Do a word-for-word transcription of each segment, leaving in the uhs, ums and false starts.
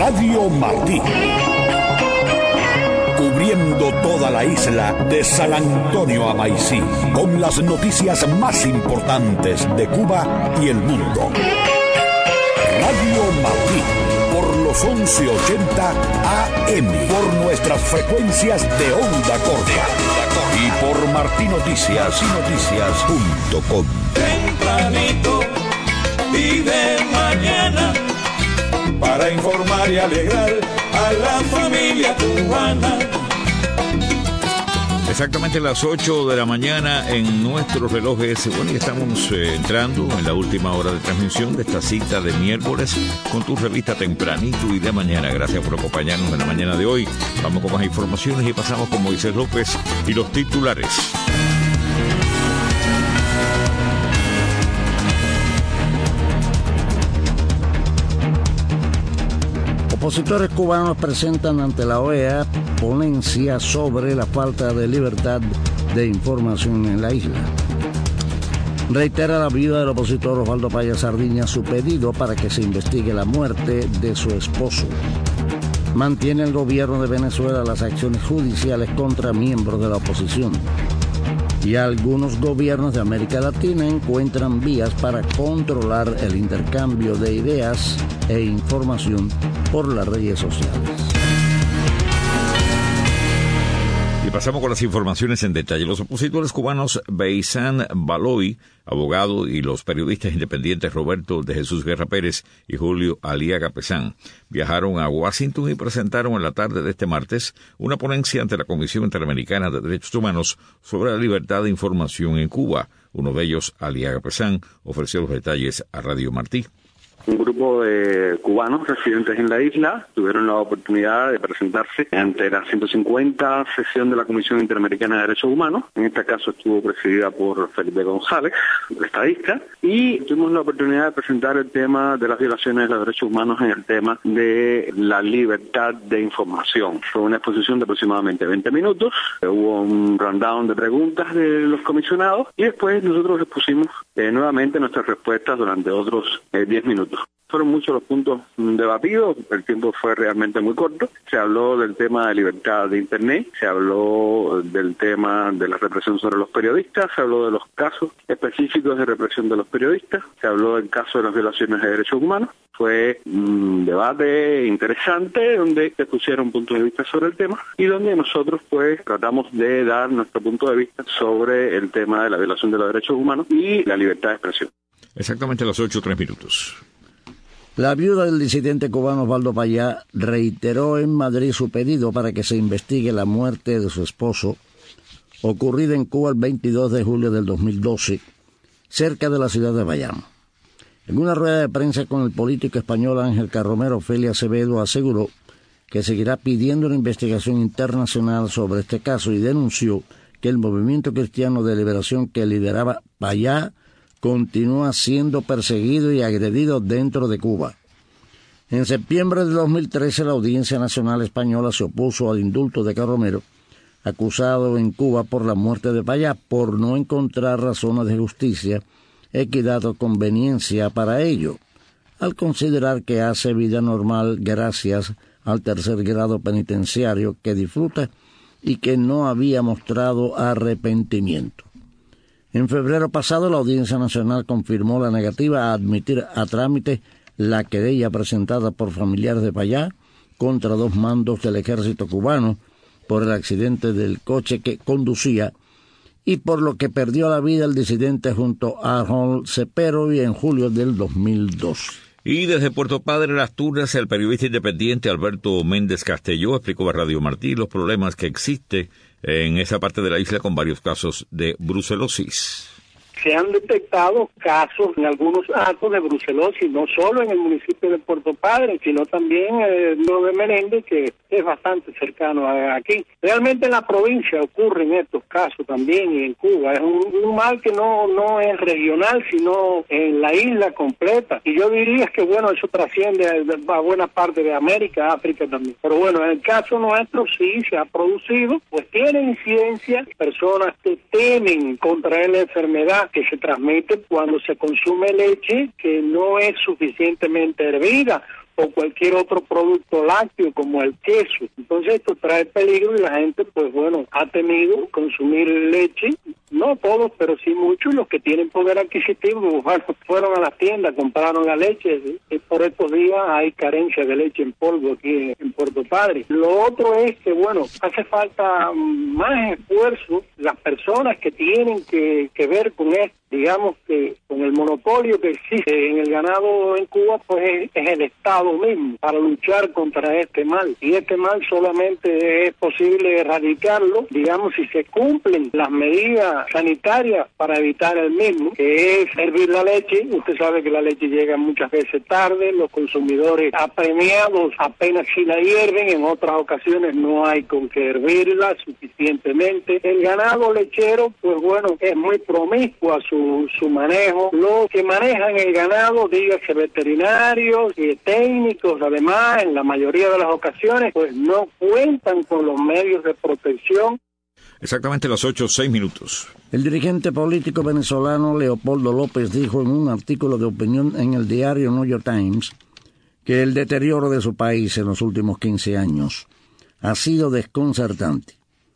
Radio Martí. Cubriendo toda la isla de San Antonio a Maicí, con las noticias más importantes de Cuba y el mundo. Radio Martí, por los once ochenta A M, por nuestras frecuencias de onda corta y por martinoticias y noticias punto com. Tempranito y de mañana, para informar y alegrar a la familia cubana. Exactamente las ocho de la mañana en nuestros relojes. Bueno, y estamos eh, entrando en la última hora de transmisión de esta cita de miércoles con tu revista Tempranito y de mañana. Gracias por acompañarnos en la mañana de hoy. Vamos con más informaciones y pasamos con Moisés López y los titulares. Opositores cubanos presentan ante la O E A ponencia sobre la falta de libertad de información en la isla. Reitera la viuda del opositor Osvaldo Paya Sardiña su pedido para que se investigue la muerte de su esposo. Mantiene el gobierno de Venezuela las acciones judiciales contra miembros de la oposición. Y algunos gobiernos de América Latina encuentran vías para controlar el intercambio de ideas e información por las redes sociales. Y pasamos con las informaciones en detalle. Los opositores cubanos Beisán Baloy, abogado, y los periodistas independientes Roberto de Jesús Guerra Pérez y Julio Aliaga Pesán viajaron a Washington y presentaron en la tarde de este martes una ponencia ante la Comisión Interamericana de Derechos Humanos sobre la libertad de información en Cuba. Uno de ellos, Aliaga Pesán, ofreció los detalles a Radio Martí. Un grupo de cubanos residentes en la isla tuvieron la oportunidad de presentarse ante la ciento cincuenta sesión de la Comisión Interamericana de Derechos Humanos. En este caso estuvo presidida por Felipe González, estadista, y tuvimos la oportunidad de presentar el tema de las violaciones de los derechos humanos en el tema de la libertad de información. Fue una exposición de aproximadamente veinte minutos, hubo un rundown de preguntas de los comisionados y después nosotros expusimos eh, nuevamente nuestras respuestas durante otros eh, diez minutos. Fueron muchos los puntos debatidos, el tiempo fue realmente muy corto. Se habló del tema de libertad de Internet, se habló del tema de la represión sobre los periodistas, se habló de los casos específicos de represión de los periodistas, se habló del caso de las violaciones de derechos humanos. Fue un debate interesante donde se pusieron puntos de vista sobre el tema y donde nosotros pues tratamos de dar nuestro punto de vista sobre el tema de la violación de los derechos humanos y la libertad de expresión. Exactamente a las ocho, tres minutos. La viuda del disidente cubano Osvaldo Payá reiteró en Madrid su pedido para que se investigue la muerte de su esposo, ocurrida en Cuba el veintidós de julio del dos mil doce, cerca de la ciudad de Bayamo. En una rueda de prensa con el político español Ángel Carromero, Ofelia Acevedo aseguró que seguirá pidiendo una investigación internacional sobre este caso y denunció que el movimiento cristiano de liberación que lideraba Payá continúa siendo perseguido y agredido dentro de Cuba. En septiembre de dos mil trece, la Audiencia Nacional Española se opuso al indulto de Carromero, acusado en Cuba por la muerte de Payá, por no encontrar razones de justicia, equidad o conveniencia para ello, al considerar que hace vida normal gracias al tercer grado penitenciario que disfruta y que no había mostrado arrepentimiento. En febrero pasado, la Audiencia Nacional confirmó la negativa a admitir a trámite la querella presentada por familiares de Payá contra dos mandos del ejército cubano por el accidente del coche que conducía y por lo que perdió la vida el disidente junto a Arnold Cepero y en julio del dos mil dos. Y desde Puerto Padre, Las Tunas, el periodista independiente Alberto Méndez Castelló explicó a Radio Martí los problemas que existe en esa parte de la isla con varios casos de brucelosis. Se han detectado casos en algunos actos de brucelosis, no solo en el municipio de Puerto Padre, sino también en lo de Menéndez, que es bastante cercano a aquí. Realmente en la provincia ocurren estos casos también y en Cuba. Es un, un mal que no no es regional, sino en la isla completa. Y yo diría que, bueno, eso trasciende a, a buena parte de América, África también. Pero bueno, en el caso nuestro sí se ha producido, pues tiene incidencia, personas que temen contraer la enfermedad que se transmite cuando se consume leche que no es suficientemente hervida o cualquier otro producto lácteo como el queso. Entonces esto trae peligro y la gente, pues bueno, ha temido consumir leche, no todos, pero sí muchos, los que tienen poder adquisitivo, bueno, fueron a las tiendas, compraron la leche, y por estos días hay carencia de leche en polvo aquí en Puerto Padre. Lo otro es que, bueno, hace falta más esfuerzo, las personas que tienen que, que ver con esto, digamos que con el monopolio que existe en el ganado en Cuba, pues es, es el Estado mismo, para luchar contra este mal. Y este mal solamente es posible erradicarlo, digamos, si se cumplen las medidas sanitarias para evitar el mismo, que es hervir la leche. Usted sabe que la leche llega muchas veces tarde, los consumidores apremiados apenas si la hierven, en otras ocasiones no hay con que hervirla suficientemente. El ganado lechero, pues bueno, es muy promiscuo a su su manejo. Los que manejan el ganado, dígase veterinarios y técnicos, además, en la mayoría de las ocasiones, pues no cuentan con los medios de protección. Exactamente las ocho, seis minutos. El dirigente político venezolano Leopoldo López dijo en un artículo de opinión en el diario New York Times que el deterioro de su país en los últimos quince años ha sido desconcertante.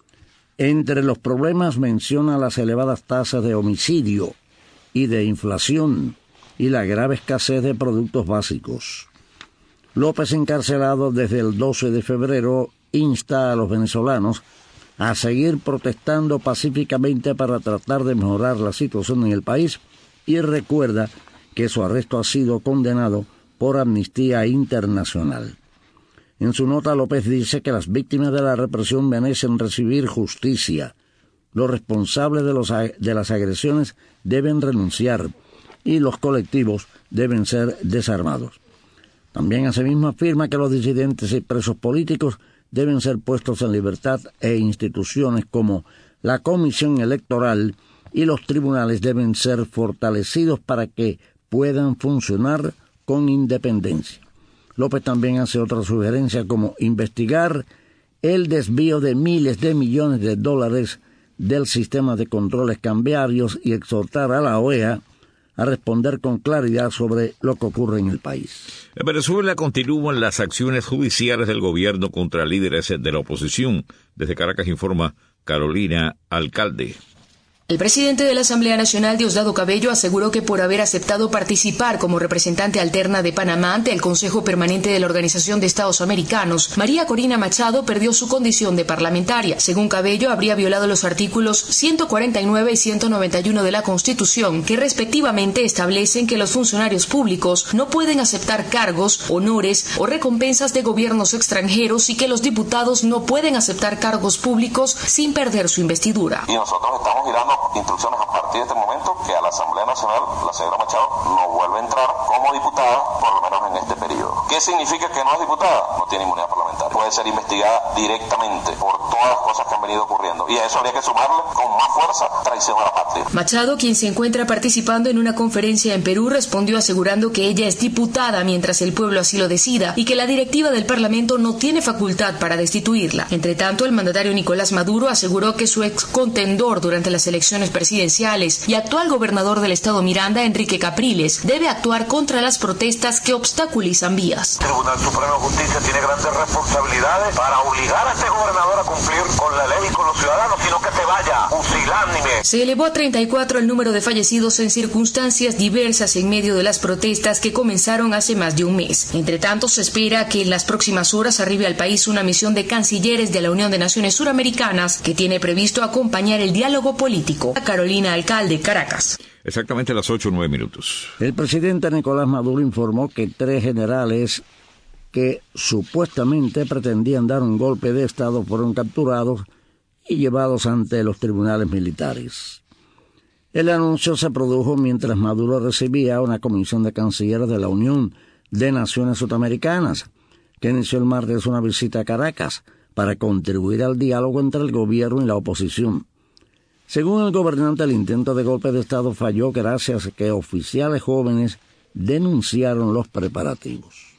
Entre los problemas menciona las elevadas tasas de homicidio y de inflación y la grave escasez de productos básicos. López, encarcelado desde el doce de febrero, insta a los venezolanos a seguir protestando pacíficamente para tratar de mejorar la situación en el país y recuerda que su arresto ha sido condenado por Amnistía Internacional. En su nota, López dice que las víctimas de la represión merecen recibir justicia. Los responsables de, los, de las agresiones deben renunciar y los colectivos deben ser desarmados. También asimismo afirma que los disidentes y presos políticos deben ser puestos en libertad e instituciones como la Comisión Electoral y los tribunales deben ser fortalecidos para que puedan funcionar con independencia. López también hace otra sugerencia como investigar el desvío de miles de millones de dólares del sistema de controles cambiarios y exhortar a la O E A a responder con claridad sobre lo que ocurre en el país. En Venezuela continúan las acciones judiciales del gobierno contra líderes de la oposición. Desde Caracas informa Carolina Alcalde. El presidente de la Asamblea Nacional, Diosdado Cabello, aseguró que por haber aceptado participar como representante alterna de Panamá ante el Consejo Permanente de la Organización de Estados Americanos, María Corina Machado perdió su condición de parlamentaria. Según Cabello, habría violado los artículos ciento cuarenta y nueve y ciento noventa y uno de la Constitución, que respectivamente establecen que los funcionarios públicos no pueden aceptar cargos, honores o recompensas de gobiernos extranjeros y que los diputados no pueden aceptar cargos públicos sin perder su investidura. Y nosotros estamos mirando instrucciones a partir de este momento que a la Asamblea Nacional, la señora Machado, no vuelve a entrar como diputada, por lo menos en este periodo. ¿Qué significa que no es diputada? No tiene inmunidad parlamentaria. Puede ser investigada directamente por todas las cosas que han venido ocurriendo. Y a eso habría que sumarle con más fuerza traición a la patria. Machado, quien se encuentra participando en una conferencia en Perú, respondió asegurando que ella es diputada mientras el pueblo así lo decida y que la directiva del Parlamento no tiene facultad para destituirla. Entre tanto, el mandatario Nicolás Maduro aseguró que su ex contendor durante las elecciones presidenciales y actual gobernador del estado Miranda, Enrique Capriles, debe actuar contra las protestas que obstaculizan vías. El Tribunal Supremo de Justicia tiene grandes responsabilidades para obligar a este gobernador a cumplir con la ley y con los ciudadanos, sino que se vaya pusilánime. Se elevó a treinta y cuatro el número de fallecidos en circunstancias diversas en medio de las protestas que comenzaron hace más de un mes. Entre tanto, se espera que en las próximas horas arribe al país una misión de cancilleres de la Unión de Naciones Suramericanas que tiene previsto acompañar el diálogo político. Carolina Alcalde, Caracas. Exactamente a las ocho, nueve minutos. El presidente Nicolás Maduro informó que tres generales que supuestamente pretendían dar un golpe de Estado fueron capturados y llevados ante los tribunales militares. El anuncio se produjo mientras Maduro recibía una comisión de cancilleres de la Unión de Naciones Sudamericanas, que inició el martes una visita a Caracas para contribuir al diálogo entre el gobierno y la oposición. Según el gobernante, el intento de golpe de Estado falló gracias a que oficiales jóvenes denunciaron los preparativos.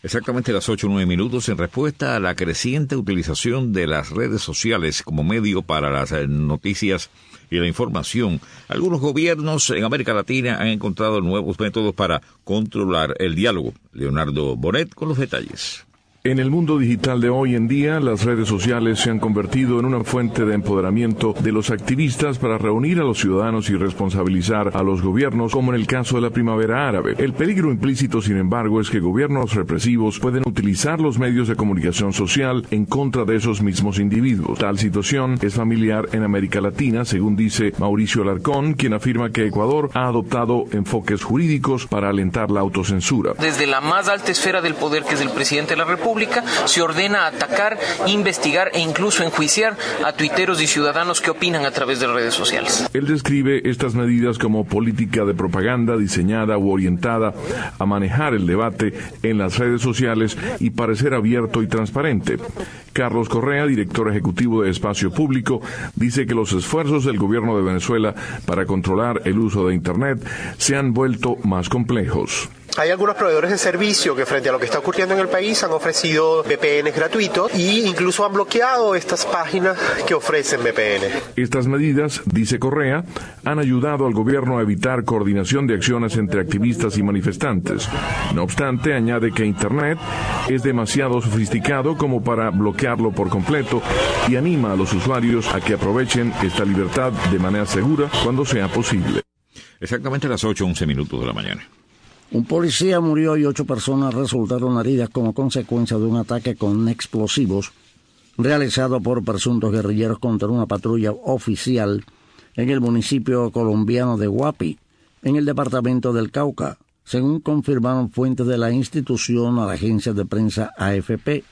Exactamente las ocho o nueve minutos. En respuesta a la creciente utilización de las redes sociales como medio para las noticias y la información, algunos gobiernos en América Latina han encontrado nuevos métodos para controlar el diálogo. Leonardo Bonet con los detalles. En el mundo digital de hoy en día, las redes sociales se han convertido en una fuente de empoderamiento de los activistas para reunir a los ciudadanos y responsabilizar a los gobiernos, como en el caso de la primavera árabe. El peligro implícito, sin embargo, es que gobiernos represivos pueden utilizar los medios de comunicación social en contra de esos mismos individuos. Tal situación es familiar en América Latina, según dice Mauricio Alarcón, quien afirma que Ecuador ha adoptado enfoques jurídicos para alentar la autocensura. Desde la más alta esfera del poder, que es el presidente de la República, se ordena atacar, investigar e incluso enjuiciar a tuiteros y ciudadanos que opinan a través de redes sociales. Él describe estas medidas como política de propaganda diseñada u orientada a manejar el debate en las redes sociales y parecer abierto y transparente. Carlos Correa, director ejecutivo de Espacio Público, dice que los esfuerzos del gobierno de Venezuela para controlar el uso de Internet se han vuelto más complejos. Hay algunos proveedores de servicio que, frente a lo que está ocurriendo en el país, han ofrecido V P Ns gratuitos e incluso han bloqueado estas páginas que ofrecen V P N. Estas medidas, dice Correa, han ayudado al gobierno a evitar coordinación de acciones entre activistas y manifestantes. No obstante, añade que Internet es demasiado sofisticado como para bloquearlo por completo y anima a los usuarios a que aprovechen esta libertad de manera segura cuando sea posible. Exactamente a las ocho once minutos de la mañana. Un policía murió y ocho personas resultaron heridas como consecuencia de un ataque con explosivos realizado por presuntos guerrilleros contra una patrulla oficial en el municipio colombiano de Guapi, en el departamento del Cauca, según confirmaron fuentes de la institución a la agencia de prensa A F P.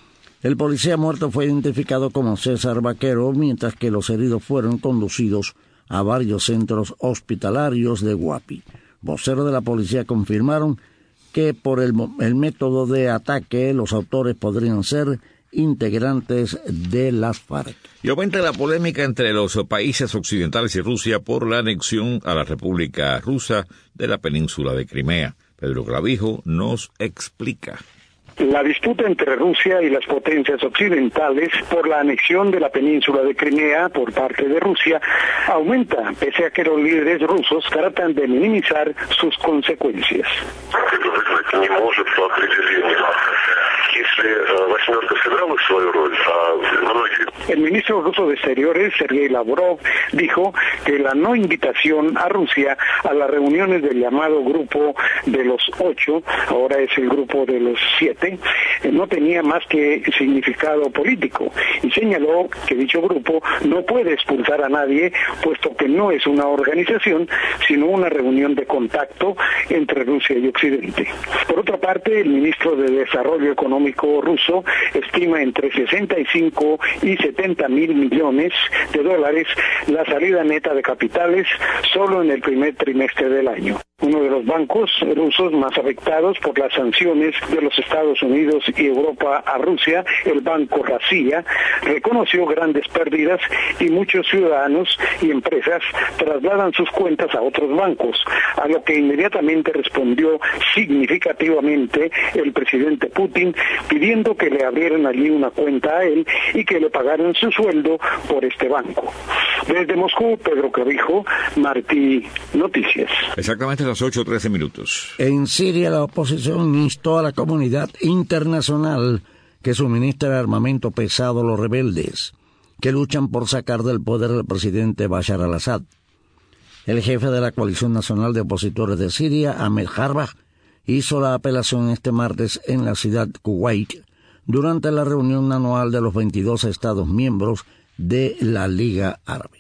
El policía muerto fue identificado como César Vaquero, mientras que los heridos fueron conducidos a varios centros hospitalarios de Guapi. Voceros de la policía confirmaron que por el, el método de ataque los autores podrían ser integrantes de las FARC. Y aumenta la polémica entre los países occidentales y Rusia por la anexión a la República Rusa de la península de Crimea. Pedro Clavijo nos explica. La disputa entre Rusia y las potencias occidentales por la anexión de la península de Crimea por parte de Rusia aumenta, pese a que los líderes rusos tratan de minimizar sus consecuencias. El ministro ruso de Exteriores, Sergei Lavrov, dijo que la no invitación a Rusia a las reuniones del llamado Grupo de los Ocho, ahora es el Grupo de los Siete, no tenía más que significado político, y señaló que dicho grupo no puede expulsar a nadie, puesto que no es una organización, sino una reunión de contacto entre Rusia y Occidente. Por otra parte, el ministro de Desarrollo Económico ruso estima entre sesenta y cinco y setenta mil millones de dólares la salida neta de capitales solo en el primer trimestre del año. Uno de los bancos rusos más afectados por las sanciones de los Estados Unidos y Europa a Rusia, el Banco Razia, reconoció grandes pérdidas y muchos ciudadanos y empresas trasladan sus cuentas a otros bancos, a lo que inmediatamente respondió significativamente el presidente Putin, pidiendo que le abrieran allí una cuenta a él y que le pagaran su sueldo por este banco. Desde Moscú, Pedro Clavijo, Martí Noticias. Exactamente las ocho trece minutos. En Siria, la oposición instó a la comunidad internacional que suministre armamento pesado a los rebeldes que luchan por sacar del poder al presidente Bashar al-Assad. El jefe de la Coalición Nacional de Opositores de Siria, Ahmed Harbach, hizo la apelación este martes en la ciudad de Kuwait durante la reunión anual de los veintidós Estados miembros de la Liga Árabe.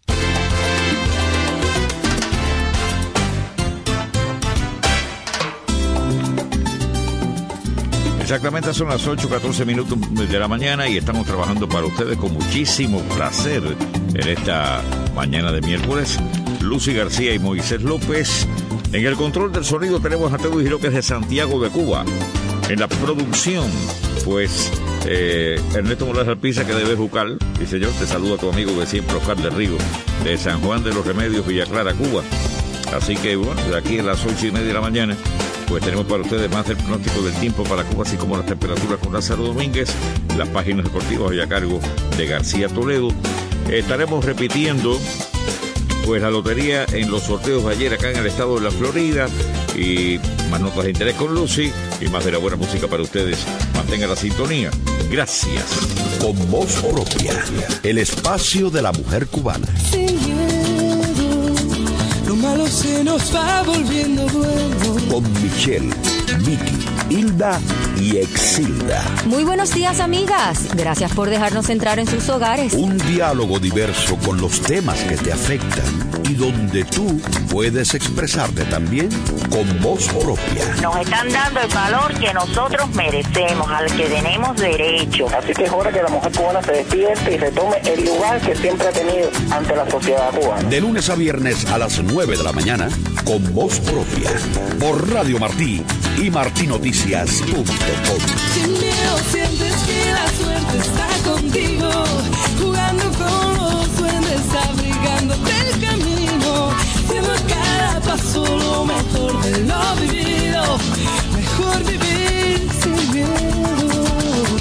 Exactamente, son las ocho catorce minutos de la mañana y estamos trabajando para ustedes con muchísimo placer en esta mañana de miércoles. Lucy García y Moisés López. En el control del sonido tenemos a Teo López de Santiago de Cuba. En la producción, pues, eh, Ernesto Morales Alpiza, que debe buscar. Y señor, te saluda a tu amigo de siempre, Oscar del Río, de San Juan de los Remedios, Villa Clara, Cuba. Así que, bueno, de aquí a las ocho y media de la mañana pues tenemos para ustedes más del pronóstico del tiempo para Cuba, así como las temperaturas con Lázaro Domínguez. Las páginas deportivas hoy a cargo de García Toledo. Estaremos repitiendo pues la lotería en los sorteos de ayer acá en el estado de la Florida, y más notas de interés con Lucy y más de la buena música para ustedes. Mantenga la sintonía. Gracias. Con voz propia, el espacio de la mujer cubana. Sin miedo, lo malo se nos va volviendo bueno. Con Michelle, Vicky, Hilda y Exilda. Muy buenos días, amigas. Gracias por dejarnos entrar en sus hogares. Un diálogo diverso con los temas que te afectan y donde tú puedes expresarte también con voz propia. Nos están dando el valor que nosotros merecemos, al que tenemos derecho. Así que es hora que la mujer cubana se despierte y retome el lugar que siempre ha tenido ante la sociedad cubana. De lunes a viernes a las nueve de la mañana, con voz propia, por Radio Martí y martinoticias punto com. Sin miedo sientes que la suerte está contigo, jugando con los duendes, abrigándote el camino, siendo cada paso lo mejor de lo vivido, mejor vivir sin miedo.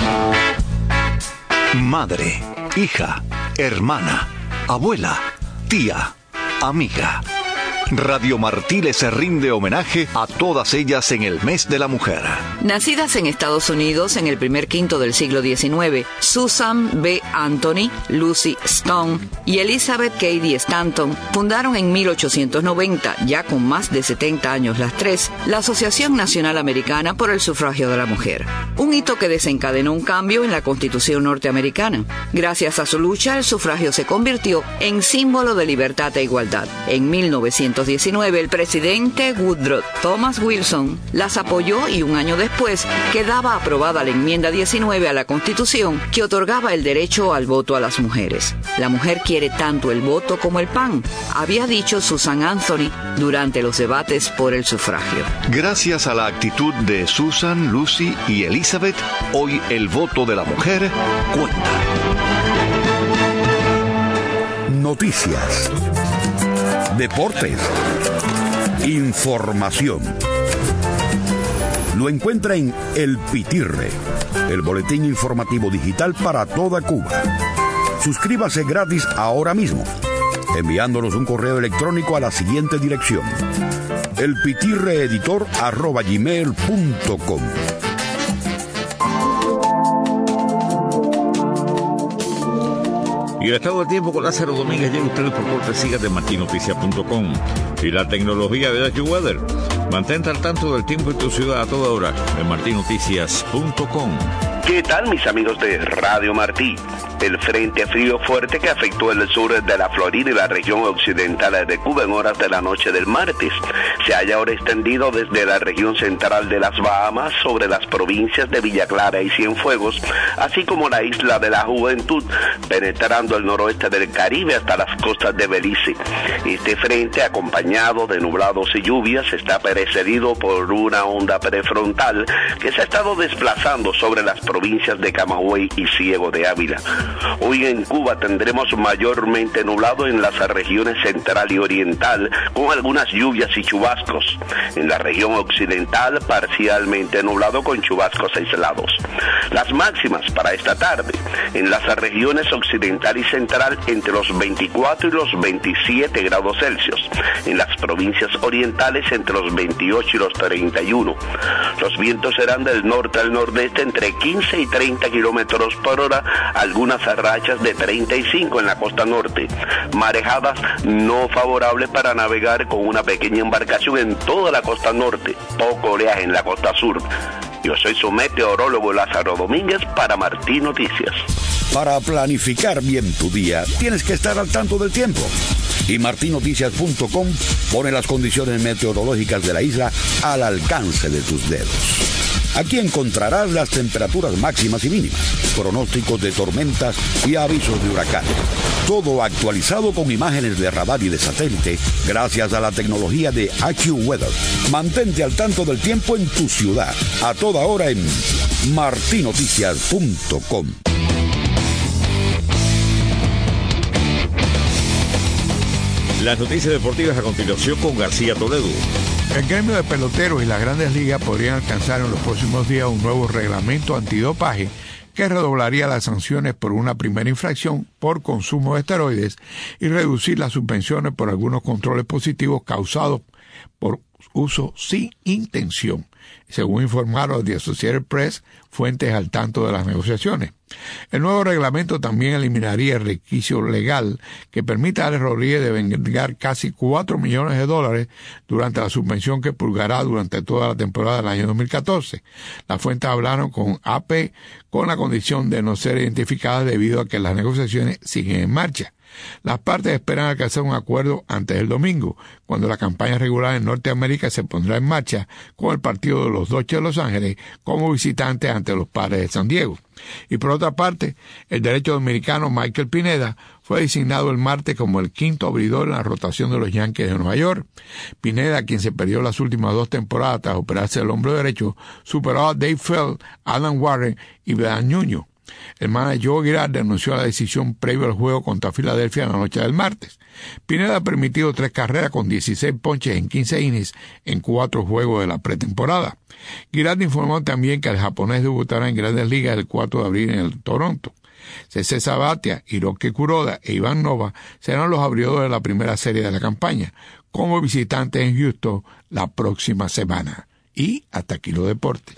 Madre, hija, hermana, abuela, tía, amiga. Radio Martí les rinde homenaje a todas ellas en el mes de la mujer. Nacidas en Estados Unidos en el primer quinto del siglo diecinueve, Susan B. Anthony, Lucy Stone y Elizabeth Cady Stanton fundaron en mil ochocientos noventa, ya con más de setenta años las tres, la Asociación Nacional Americana por el Sufragio de la Mujer. Un hito que desencadenó un cambio en la Constitución norteamericana. Gracias a su lucha, el sufragio se convirtió en símbolo de libertad e igualdad. En mil novecientos diecinueve, el presidente Woodrow Thomas Wilson las apoyó y un año después quedaba aprobada la enmienda diecinueve a la Constitución que otorgaba el derecho al voto a las mujeres. La mujer quiere tanto el voto como el pan, había dicho Susan Anthony durante los debates por el sufragio. Gracias a la actitud de Susan, Lucy y Elizabeth, hoy el voto de la mujer cuenta. Noticias, deportes, información. Lo encuentra en El Pitirre, el boletín informativo digital para toda Cuba. Suscríbase gratis ahora mismo, enviándonos un correo electrónico a la siguiente dirección: elpitirreeditor arroba gmail punto com. Y el estado del tiempo con Lázaro Domínguez llega a ustedes por cortesía de martinoticias punto com y la tecnología de AccuWeather. Mantente al tanto del tiempo en tu ciudad a toda hora en martinoticias punto com. ¿Qué tal, mis amigos de Radio Martí? El frente frío fuerte que afectó el sur de la Florida y la región occidental de Cuba en horas de la noche del martes se halla ahora extendido desde la región central de las Bahamas sobre las provincias de Villa Clara y Cienfuegos, así como la isla de la Juventud, penetrando el noroeste del Caribe hasta las costas de Belice. Este frente, acompañado de nublados y lluvias, está precedido por una onda prefrontal que se ha estado desplazando sobre las provincias de Camagüey y Ciego de Ávila. Hoy en Cuba tendremos mayormente nublado en las regiones central y oriental, con algunas lluvias y chubascos. En la región occidental, parcialmente nublado con chubascos aislados. Las máximas para esta tarde, en las regiones occidental y central, entre los veinticuatro y los veintisiete grados Celsius. En las provincias orientales, entre los veintiocho y los treinta y uno. Los vientos serán del norte al nordeste entre quince y treinta kilómetros por hora, algunas rachas de treinta y cinco en la costa norte. Marejadas no favorables para navegar con una pequeña embarcación en toda la costa norte, poco oleaje en la costa sur. Yo soy su meteorólogo Lázaro Domínguez para Martí Noticias. Para planificar bien tu día, tienes que estar al tanto del tiempo. Y martinoticias punto com pone las condiciones meteorológicas de la isla al alcance de tus dedos. Aquí encontrarás las temperaturas máximas y mínimas, pronósticos de tormentas y avisos de huracanes. Todo actualizado con imágenes de radar y de satélite, gracias a la tecnología de AccuWeather. Mantente al tanto del tiempo en tu ciudad, a toda hora en martinoticias punto com. Las noticias deportivas a continuación con García Toledo. El gremio de peloteros y las grandes ligas podrían alcanzar en los próximos días un nuevo reglamento antidopaje que redoblaría las sanciones por una primera infracción por consumo de esteroides y reducir las suspensiones por algunos controles positivos causados por uso sin intención, según informaron The Associated Press, fuentes al tanto de las negociaciones. El nuevo reglamento también eliminaría el requisito legal que permita a Alex Rodríguez de vengar casi cuatro millones de dólares durante la suspensión que purgará durante toda la temporada del año dos mil catorce. Las fuentes hablaron con A P con la condición de no ser identificadas debido a que las negociaciones siguen en marcha. Las partes esperan alcanzar un acuerdo antes del domingo, cuando la campaña regular en Norteamérica se pondrá en marcha con el partido de los Dodgers de Los Ángeles como visitante ante los Padres de San Diego. Y por otra parte, el derecho dominicano Michael Pineda fue designado el martes como el quinto abridor en la rotación de los Yankees de Nueva York. Pineda, quien se perdió las últimas dos temporadas tras operarse el hombro derecho, superó a Dave Feld, Alan Warren y Bedan Nuño. El manager Joe Girard denunció la decisión previo al juego contra Filadelfia en la noche del martes. Pineda ha permitido tres carreras con dieciséis ponches en quince innings en cuatro juegos de la pretemporada. Girard informó también que el japonés debutará en Grandes Ligas el cuatro de abril en el Toronto. César Sabathia, Hiroki Kuroda e Iván Nova serán los abridores de la primera serie de la campaña, como visitantes en Houston la próxima semana. Y hasta aquí los deportes.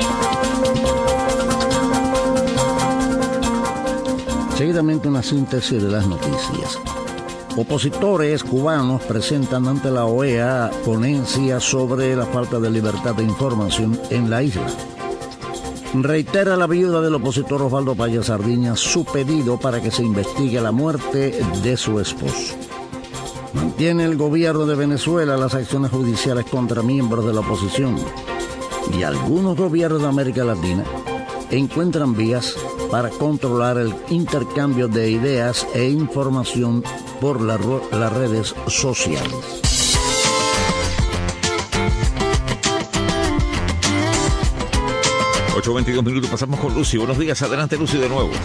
Seguidamente una síntesis de las noticias. Opositores cubanos presentan ante la O E A ponencia sobre la falta de libertad de información en la isla. Reitera la viuda del opositor Osvaldo Paya Sardiñas su pedido para que se investigue la muerte de su esposo. Mantiene el gobierno de Venezuela las acciones judiciales contra miembros de la oposición. Y algunos gobiernos de América Latina encuentran vías para controlar el intercambio de ideas e información por la, las redes sociales. ocho veintidós minutos, pasamos con Lucy. Buenos días, adelante Lucy de nuevo.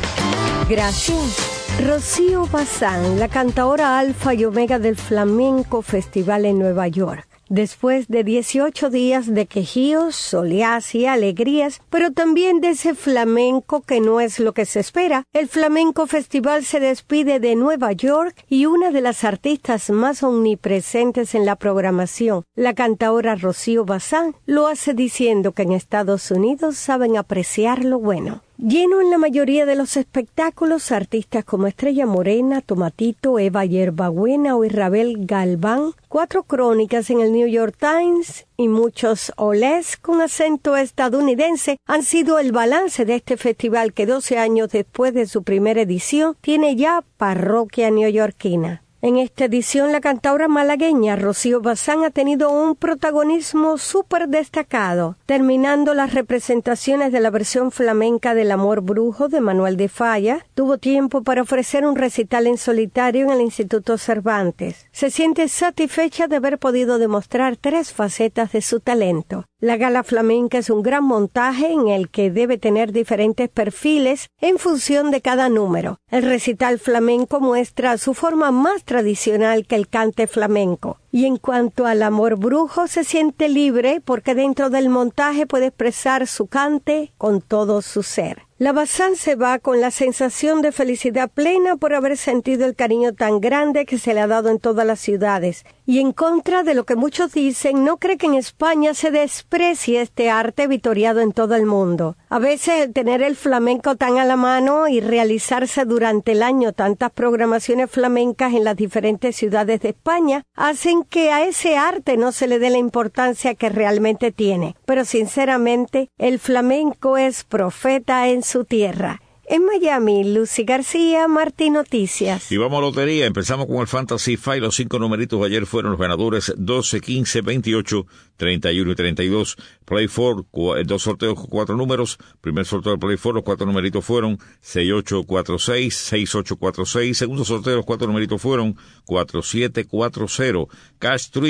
Gracias. Rocío Bazán, la cantadora alfa y omega del Flamenco Festival en Nueva York. Después de dieciocho días de quejíos, soleás y alegrías, pero también de ese flamenco que no es lo que se espera, el Flamenco Festival se despide de Nueva York y una de las artistas más omnipresentes en la programación, la cantadora Rocío Bazán, lo hace diciendo que en Estados Unidos saben apreciar lo bueno. Lleno en la mayoría de los espectáculos, artistas como Estrella Morena, Tomatito, Eva Yerbabuena o Israbel Galván, cuatro crónicas en el New York Times y muchos olés con acento estadounidense han sido el balance de este festival que doce años después de su primera edición tiene ya parroquia neoyorquina. En esta edición, la cantadora malagueña Rocío Bazán ha tenido un protagonismo súper destacado, terminando las representaciones de la versión flamenca del Amor Brujo de Manuel de Falla. Tuvo tiempo para ofrecer un recital en solitario en el Instituto Cervantes. Se siente satisfecha de haber podido demostrar tres facetas de su talento. La gala flamenca es un gran montaje en el que debe tener diferentes perfiles en función de cada número. El recital flamenco muestra su forma más tradicional que el cante flamenco. Y en cuanto al Amor Brujo, se siente libre porque dentro del montaje puede expresar su cante con todo su ser. La Bazán se va con la sensación de felicidad plena por haber sentido el cariño tan grande que se le ha dado en todas las ciudades. Y en contra de lo que muchos dicen, no cree que en España se desprecie este arte vitoriado en todo el mundo. A veces el tener el flamenco tan a la mano y realizarse durante el año tantas programaciones flamencas en las diferentes ciudades de España hacen que a ese arte no se le dé la importancia que realmente tiene. Pero sinceramente, el flamenco es profeta en su tierra. En Miami, Lucy García, Martín Noticias. Y vamos a lotería. Empezamos con el Fantasy Five. Los cinco numeritos de ayer fueron los ganadores doce, quince, veintiocho, treinta y uno y treinta y dos. Play four, dos sorteos con cuatro números. Primer sorteo del Play four, los cuatro numeritos fueron seis ocho cuatro seis, seis ocho cuatro seis. Segundo sorteo, los cuatro numeritos fueron cuatro siete cuatro cero. Cash three.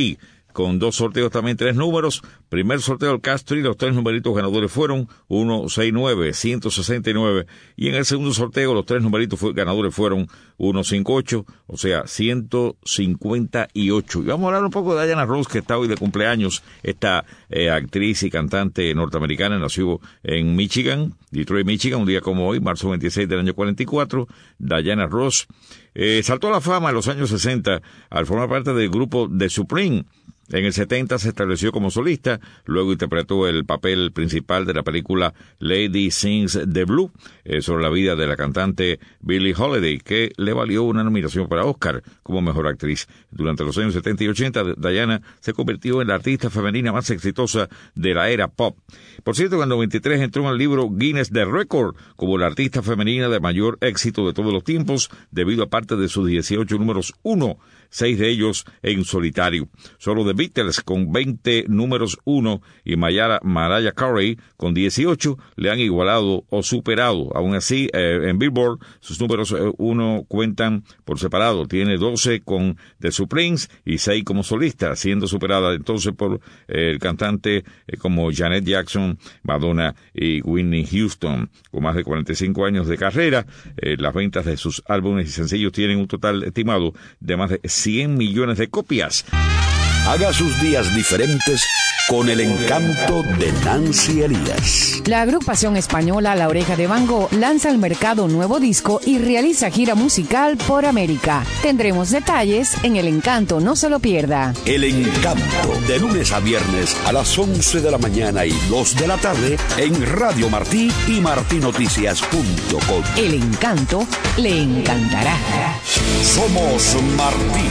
con dos sorteos también, tres números. Primer sorteo el Castro y los tres numeritos ganadores fueron ciento sesenta y nueve, ciento sesenta y nueve, y en el segundo sorteo los tres numeritos fue, ganadores fueron ciento cincuenta y ocho, o sea, ciento cincuenta y ocho. Y vamos a hablar un poco de Diana Ross, que está hoy de cumpleaños. Esta eh, actriz y cantante norteamericana nació en Michigan, Detroit, Michigan, un día como hoy, marzo veintiséis del año cuarenta y cuatro. Diana Ross eh, saltó a la fama en los años sesenta al formar parte del grupo The Supreme. En el setenta se estableció como solista, luego interpretó el papel principal de la película Lady Sings the Blue, eh, sobre la vida de la cantante Billie Holiday, que le valió una nominación para Oscar como mejor actriz. Durante los años setenta y ochenta, Diana se convirtió en la artista femenina más exitosa de la era pop. Por cierto, en el noventa y tres entró en el libro Guinness de Record como la artista femenina de mayor éxito de todos los tiempos, debido a parte de sus dieciocho números uno, seis de ellos en solitario. Solo The Beatles, con veinte números uno, y Mariah, Mariah Carey, con dieciocho, le han igualado o superado. Aún así, eh, en Billboard, sus números eh, uno cuentan por separado. Tiene doce con The Supremes y seis como solista, siendo superada entonces por eh, el cantante eh, como Janet Jackson, Madonna y Whitney Houston. Con más de cuarenta y cinco años de carrera, eh, las ventas de sus álbumes y sencillos tienen un total estimado de más de cien millones de copias. Haga sus días diferentes con el encanto de Nancy Elías. La agrupación española La Oreja de Van Gogh lanza al mercado un nuevo disco y realiza gira musical por América. Tendremos detalles en El Encanto, no se lo pierda. El Encanto, de lunes a viernes a las once de la mañana y dos de la tarde en Radio Martí y martí noticias punto com. El Encanto le encantará. Somos Martí.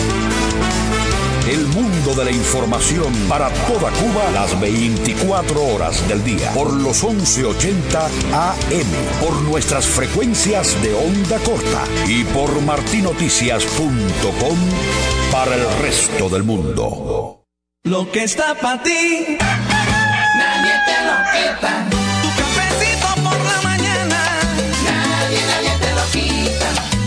El mundo de la información para toda Cuba las veinticuatro horas del día por los once ochenta A M, por nuestras frecuencias de onda corta y por martí noticias punto com para el resto del mundo. Lo que está para ti, nadie te lo quita. Tu cafecito por la mañana, nadie, nadie te lo quita.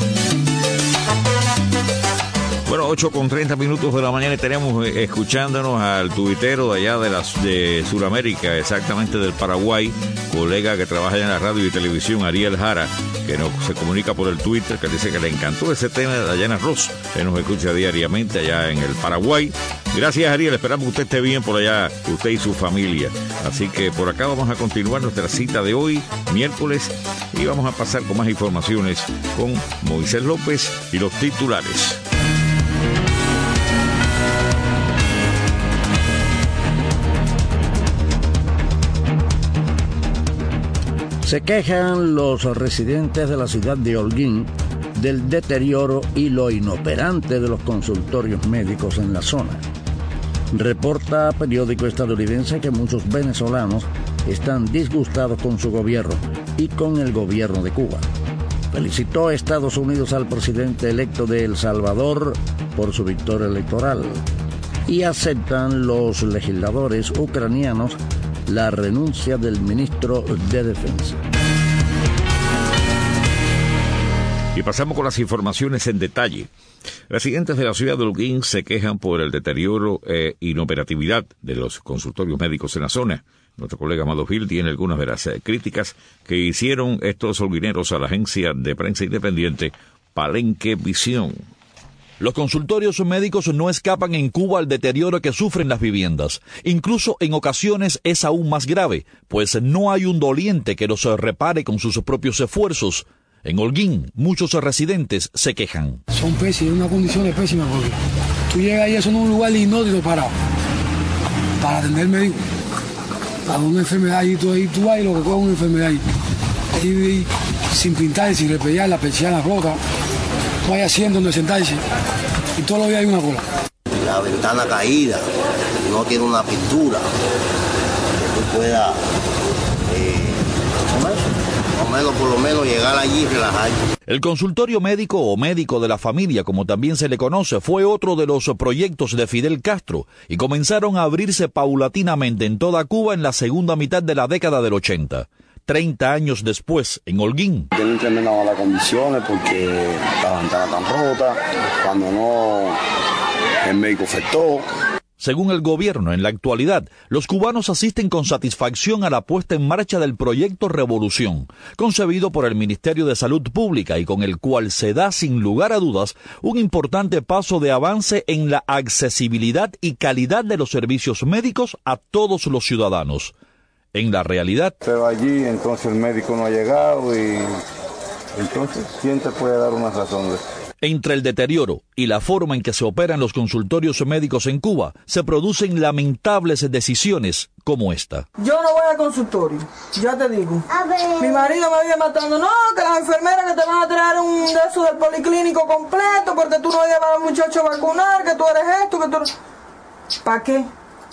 Bueno, ocho con treinta minutos de la mañana y tenemos eh, escuchándonos al tuitero de allá de, las, de Sudamérica, exactamente del Paraguay, colega que trabaja en la radio y televisión, Ariel Jara, que nos se comunica por el Twitter, que dice que le encantó ese tema de Diana Ross, que nos escucha diariamente allá en el Paraguay. Gracias, Ariel, esperamos que usted esté bien por allá, usted y su familia. Así que por acá vamos a continuar nuestra cita de hoy, miércoles, y vamos a pasar con más informaciones con Moisés López y los titulares. Se quejan los residentes de la ciudad de Holguín del deterioro y lo inoperante de los consultorios médicos en la zona. Reporta periódico estadounidense que muchos venezolanos están disgustados con su gobierno y con el gobierno de Cuba. Felicitó a Estados Unidos al presidente electo de El Salvador por su victoria electoral y aceptan los legisladores ucranianos la renuncia del ministro de Defensa. Y pasamos con las informaciones en detalle. Residentes de la ciudad de Holguín se quejan por el deterioro e inoperatividad de los consultorios médicos en la zona. Nuestro colega Amado Gil tiene algunas de las eh, críticas que hicieron estos holguineros a la agencia de prensa independiente Palenque Visión. Los consultorios médicos no escapan en Cuba al deterioro que sufren las viviendas. Incluso en ocasiones es aún más grave, pues no hay un doliente que los repare con sus propios esfuerzos. En Holguín, muchos residentes se quejan. Son pésimas, una condición pésima porque tú llegas y eso no es un lugar inhóspito para, para atender médico. Para una enfermedad y tú, ahí, tú vas y lo que coges una enfermedad ahí. Ahí, sin pintar, sin repellar, la persiana rota. No hay asiento donde sentarse y todos los días hay una cola. La ventana caída, no tiene una pintura que tú puedas, eh, más o menos, por lo menos llegar allí y relajar. El consultorio médico o médico de la familia, como también se le conoce, fue otro de los proyectos de Fidel Castro y comenzaron a abrirse paulatinamente en toda Cuba en la segunda mitad de la década del ochenta. Treinta años después, en Holguín. Tienen tremendas malas condiciones porque la ventana tan rota, cuando no, el médico afectó. Según el gobierno, en la actualidad, los cubanos asisten con satisfacción a la puesta en marcha del proyecto Revolución, concebido por el Ministerio de Salud Pública y con el cual se da, sin lugar a dudas, un importante paso de avance en la accesibilidad y calidad de los servicios médicos a todos los ciudadanos. En la realidad... Pero allí entonces el médico no ha llegado y entonces, ¿quién te puede dar una razón de eso? Entre el deterioro y la forma en que se operan los consultorios médicos en Cuba, se producen lamentables decisiones como esta. Yo no voy al consultorio, ya te digo. A ver. Mi marido me vive matando. No, que las enfermeras que te van a traer un de esos del policlínico completo porque tú no llevas al muchacho a vacunar, que tú eres esto, que tú eres... ¿Para qué?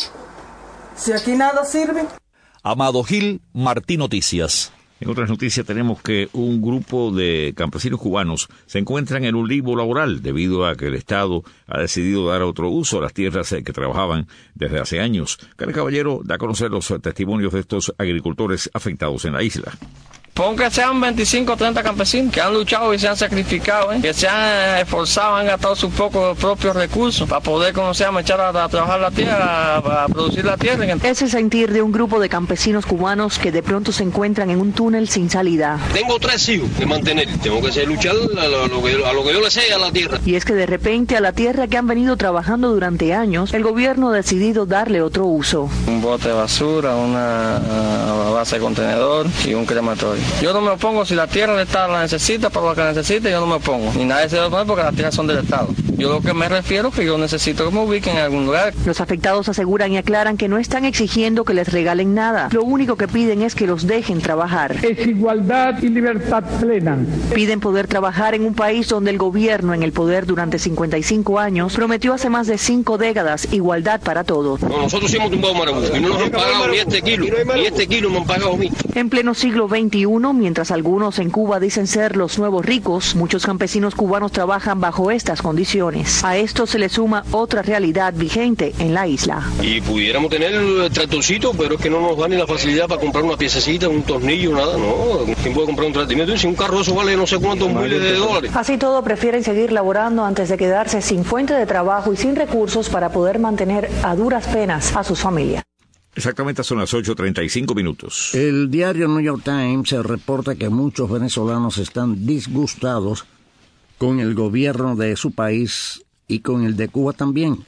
Si aquí nada sirve. Amado Gil, Martí Noticias. En otras noticias tenemos que un grupo de campesinos cubanos se encuentran en un limbo laboral debido a que el Estado ha decidido dar otro uso a las tierras que trabajaban desde hace años. Karen Caballero da a conocer los testimonios de estos agricultores afectados en la isla. Aunque sean veinticinco o treinta campesinos que han luchado y se han sacrificado, ¿eh? que se han esforzado, han gastado sus pocos propios recursos para poder, como se llama, echar a, a trabajar la tierra, a, a producir la tierra. Es el sentir de un grupo de campesinos cubanos que de pronto se encuentran en un túnel sin salida. Tengo tres hijos que mantener, tengo que ser luchar a lo, a lo que, a lo que yo le sé a la tierra. Y es que de repente a la tierra que han venido trabajando durante años, el gobierno ha decidido darle otro uso. Un bote de basura, una uh, base de contenedor y un crematorio. Yo no me opongo si la tierra del Estado la necesita para lo que necesita, yo no me opongo. Ni nadie se lo opone porque las tierras son del Estado. Yo lo que me refiero es que yo necesito que me ubiquen en algún lugar. Los afectados aseguran y aclaran que no están exigiendo que les regalen nada. Lo único que piden es que los dejen trabajar. Es igualdad y libertad plena. Piden poder trabajar en un país donde el gobierno, en el poder durante cincuenta y cinco años, prometió hace más de cinco décadas igualdad para todos. No, nosotros sí hemos tumbado Marabú y no nos han pagado ni este kilo, ni este kilo me han pagado a mí. En pleno siglo veintiuno, mientras algunos en Cuba dicen ser los nuevos ricos, muchos campesinos cubanos trabajan bajo estas condiciones. A esto se le suma otra realidad vigente en la isla. Y pudiéramos tener el tractorcito, pero es que no nos dan ni la facilidad para comprar una piececita, un tornillo, nada, no. ¿Quién puede comprar un tractorito? Si un carro eso vale no sé cuántos miles de dólares. Así todo, prefieren seguir laborando antes de quedarse sin fuente de trabajo y sin recursos para poder mantener a duras penas a sus familias. Exactamente son las ocho treinta y cinco minutos. El diario New York Times se reporta que muchos venezolanos están disgustados con el gobierno de su país y con el de Cuba también.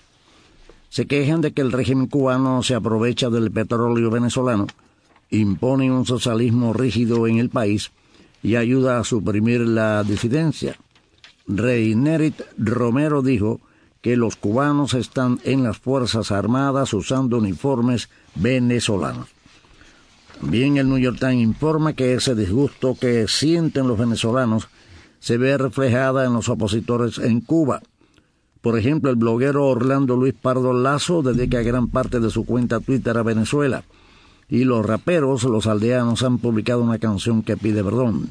Se quejan de que el régimen cubano se aprovecha del petróleo venezolano, impone un socialismo rígido en el país y ayuda a suprimir la disidencia. Reinerit Romero dijo que los cubanos están en las Fuerzas Armadas usando uniformes venezolanos. También el New York Times informa que ese disgusto que sienten los venezolanos se ve reflejada en los opositores en Cuba. Por ejemplo, el bloguero Orlando Luis Pardo Lazo dedica gran parte de su cuenta Twitter a Venezuela, y los raperos, los aldeanos, han publicado una canción que pide perdón.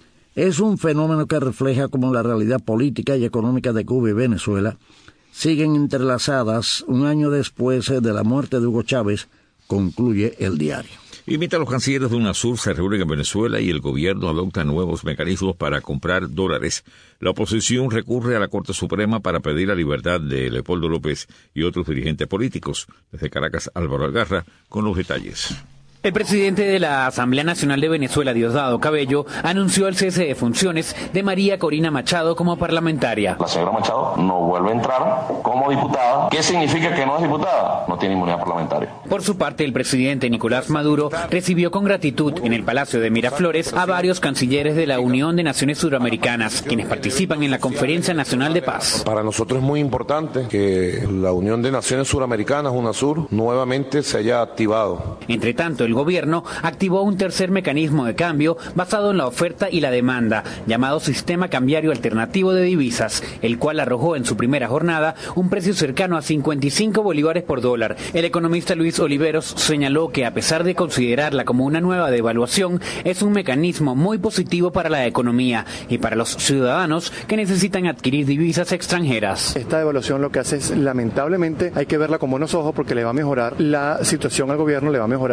Es un fenómeno que refleja cómo la realidad política y económica de Cuba y Venezuela siguen entrelazadas un año después de la muerte de Hugo Chávez, concluye el diario. Y mientras los cancilleres de UNASUR se reúnen en Venezuela y el gobierno adopta nuevos mecanismos para comprar dólares, la oposición recurre a la Corte Suprema para pedir la libertad de Leopoldo López y otros dirigentes políticos. Desde Caracas, Álvaro Algarra con los detalles. El presidente de la Asamblea Nacional de Venezuela, Diosdado Cabello, anunció el cese de funciones de María Corina Machado como parlamentaria. La señora Machado no vuelve a entrar como diputada. ¿Qué significa que no es diputada? No tiene inmunidad parlamentaria. Por su parte, el presidente Nicolás Maduro recibió con gratitud en el Palacio de Miraflores a varios cancilleres de la Unión de Naciones Suramericanas, quienes participan en la Conferencia Nacional de Paz. Para nosotros es muy importante que la Unión de Naciones Suramericanas, UNASUR, nuevamente se haya activado. Entre tanto, el gobierno activó un tercer mecanismo de cambio basado en la oferta y la demanda, llamado Sistema Cambiario Alternativo de Divisas, el cual arrojó en su primera jornada un precio cercano a cincuenta y cinco bolívares por dólar. El economista Luis Oliveros señaló que, a pesar de considerarla como una nueva devaluación, es un mecanismo muy positivo para la economía y para los ciudadanos que necesitan adquirir divisas extranjeras. Esta devaluación lo que hace es, lamentablemente, hay que verla con buenos ojos porque le va a mejorar la situación al gobierno, le va a mejorar la situación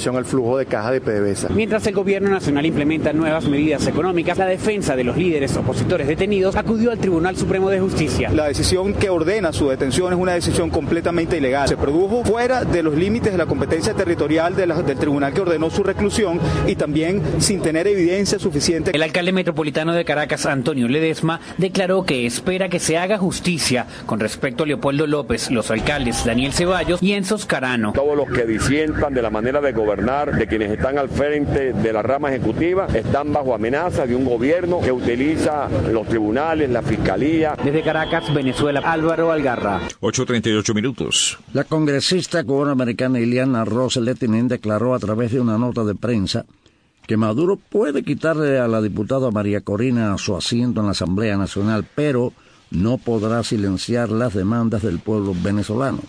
relación al flujo de caja de PDVSA. Mientras el gobierno nacional implementa nuevas medidas económicas, la defensa de los líderes opositores detenidos acudió al Tribunal Supremo de Justicia. La decisión que ordena su detención es una decisión completamente ilegal. Se produjo fuera de los límites de la competencia territorial de la, del tribunal que ordenó su reclusión y también sin tener evidencia suficiente. El alcalde metropolitano de Caracas, Antonio Ledesma, declaró que espera que se haga justicia con respecto a Leopoldo López, los alcaldes Daniel Ceballos y Enzo Scarano. Todos los que disientan de la manera de gobernar de quienes están al frente de la rama ejecutiva están bajo amenaza de un gobierno que utiliza los tribunales, la fiscalía. Desde Caracas, Venezuela, Álvaro Algarra. ocho treinta y ocho minutos. La congresista cubanoamericana Ileana Ros Lehtinen declaró a través de una nota de prensa que Maduro puede quitarle a la diputada María Corina su asiento en la Asamblea Nacional, pero no podrá silenciar las demandas del pueblo venezolano.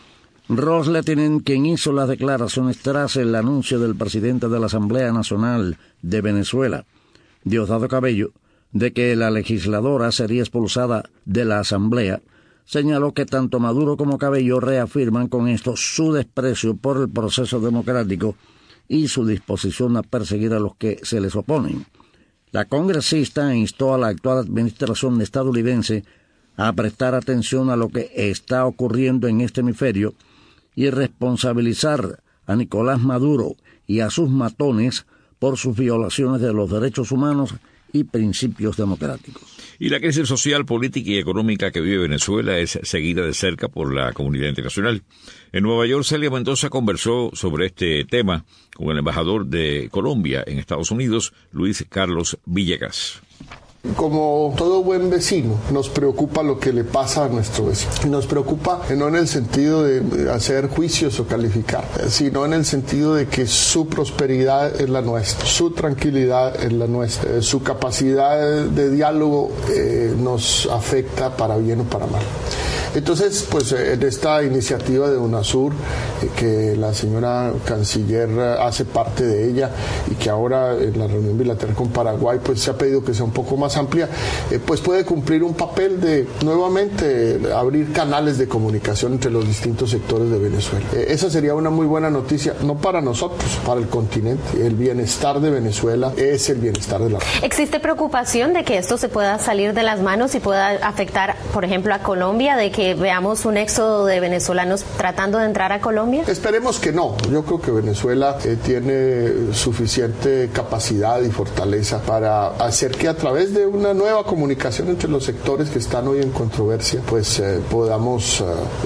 Ros Lehtinen, quien hizo las declaraciones tras el anuncio del presidente de la Asamblea Nacional de Venezuela, Diosdado Cabello, de que la legisladora sería expulsada de la Asamblea, señaló que tanto Maduro como Cabello reafirman con esto su desprecio por el proceso democrático y su disposición a perseguir a los que se les oponen. La congresista instó a la actual administración estadounidense a prestar atención a lo que está ocurriendo en este hemisferio y responsabilizar a Nicolás Maduro y a sus matones por sus violaciones de los derechos humanos y principios democráticos. Y la crisis social, política y económica que vive Venezuela es seguida de cerca por la comunidad internacional. En Nueva York, Celia Mendoza conversó sobre este tema con el embajador de Colombia en Estados Unidos, Luis Carlos Villegas. Como todo buen vecino, nos preocupa lo que le pasa a nuestro vecino. Nos preocupa no en el sentido de hacer juicios o calificar, sino en el sentido de que su prosperidad es la nuestra, su tranquilidad es la nuestra, su capacidad de diálogo eh, nos afecta para bien o para mal. Entonces, pues en esta iniciativa de UNASUR, eh, que la señora canciller hace parte de ella y que ahora en la reunión bilateral con Paraguay pues se ha pedido que sea un poco más amplia, eh, pues puede cumplir un papel de nuevamente abrir canales de comunicación entre los distintos sectores de Venezuela. Eh, esa sería una muy buena noticia, no para nosotros, para el continente. El bienestar de Venezuela es el bienestar de la región. ¿Existe preocupación de que esto se pueda salir de las manos y pueda afectar, por ejemplo, a Colombia, de que que veamos un éxodo de venezolanos tratando de entrar a Colombia? Esperemos que no. Yo creo que Venezuela eh, tiene suficiente capacidad y fortaleza para hacer que a través de una nueva comunicación entre los sectores que están hoy en controversia, pues eh, podamos eh,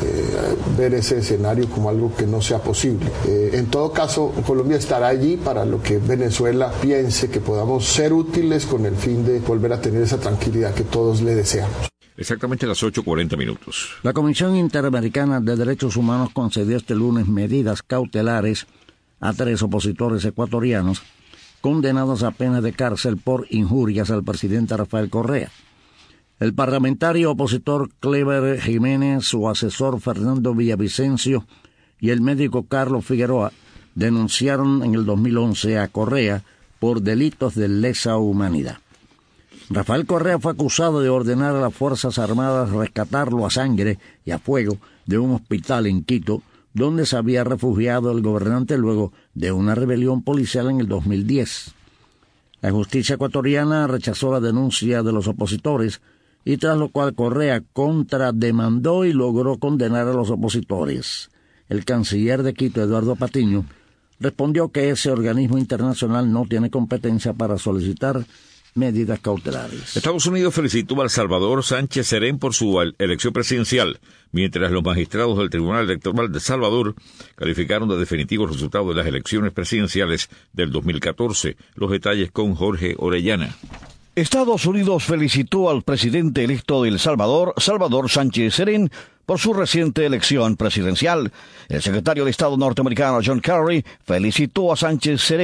ver ese escenario como algo que no sea posible. Eh, en todo caso, Colombia estará allí para lo que Venezuela piense que podamos ser útiles con el fin de volver a tener esa tranquilidad que todos le deseamos. Exactamente a las ocho cuarenta minutos. La Comisión Interamericana de Derechos Humanos concedió este lunes medidas cautelares a tres opositores ecuatorianos condenados a penas de cárcel por injurias al presidente Rafael Correa. El parlamentario opositor Clever Jiménez, su asesor Fernando Villavicencio y el médico Carlos Figueroa denunciaron en el dos mil once a Correa por delitos de lesa humanidad. Rafael Correa fue acusado de ordenar a las Fuerzas Armadas rescatarlo a sangre y a fuego de un hospital en Quito, donde se había refugiado el gobernante luego de una rebelión policial en el dos mil diez. La justicia ecuatoriana rechazó la denuncia de los opositores y tras lo cual Correa contrademandó y logró condenar a los opositores. El canciller de Quito, Eduardo Patiño, respondió que ese organismo internacional no tiene competencia para solicitar medidas cautelares. Estados Unidos felicitó a El Salvador Sánchez Serén por su elección presidencial, mientras los magistrados del Tribunal Electoral de El Salvador calificaron de definitivo el resultado de las elecciones presidenciales del dos mil catorce. Los detalles con Jorge Orellana. Estados Unidos felicitó al presidente electo de El Salvador, Salvador Sánchez Serén, por su reciente elección presidencial. El secretario de Estado norteamericano John Kerry felicitó a Sánchez Serén